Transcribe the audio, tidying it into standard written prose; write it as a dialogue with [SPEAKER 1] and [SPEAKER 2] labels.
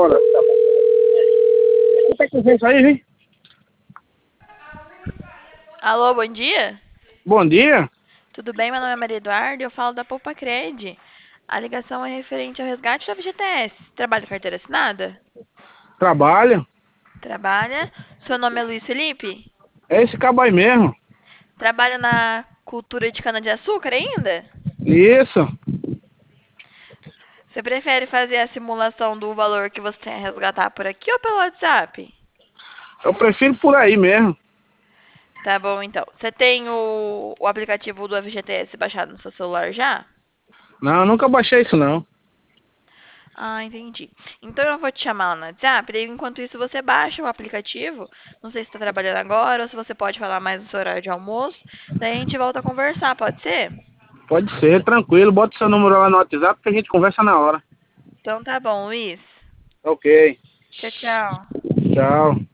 [SPEAKER 1] Bora. Tá com isso aí, hein?
[SPEAKER 2] Alô, bom dia?
[SPEAKER 1] Bom dia.
[SPEAKER 2] Tudo bem? Meu nome é Maria Eduarda e eu falo da Poupa Cred. A ligação é referente ao resgate da FGTS. Trabalha com carteira assinada?
[SPEAKER 1] Trabalho.
[SPEAKER 2] Trabalha. Seu nome é Luiz Felipe?
[SPEAKER 1] É esse cabo aí mesmo.
[SPEAKER 2] Trabalha na cultura de cana-de-açúcar ainda?
[SPEAKER 1] Isso.
[SPEAKER 2] Você prefere fazer a simulação do valor que você tem a resgatar por aqui ou pelo WhatsApp?
[SPEAKER 1] Eu prefiro por aí mesmo.
[SPEAKER 2] Tá bom, então. Você tem o aplicativo do FGTS baixado no seu celular já?
[SPEAKER 1] Não, nunca baixei isso não.
[SPEAKER 2] Ah, entendi. Então eu vou te chamar lá no WhatsApp, daí enquanto isso você baixa o aplicativo. Não sei se está trabalhando agora ou se você pode falar mais no seu horário de almoço. Daí a gente volta a conversar, pode ser?
[SPEAKER 1] Pode ser, tranquilo. Bota seu número lá no WhatsApp que a gente conversa na hora.
[SPEAKER 2] Então tá bom, Luiz.
[SPEAKER 1] Ok.
[SPEAKER 2] Tchau, tchau.
[SPEAKER 1] Tchau.